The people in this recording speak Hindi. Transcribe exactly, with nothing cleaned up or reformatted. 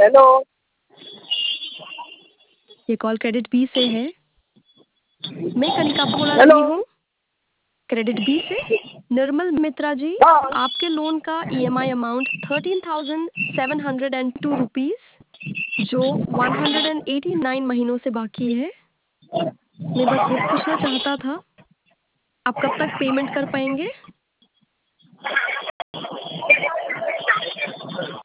हेलो। ये कॉल क्रेडिट बी से है। मैं कनिका बोला हेलो। रही हूँ क्रेडिट बी से। निर्मल मित्रा जी, हाँ। आपके लोन का EMI amount thirteen thousand seven hundred and two rupees जो one hundred and eighty nine महीनों से बाकी है। मैं बस ये पूछना चाहता था, आप कब तक पेमेंट कर पाएंगे?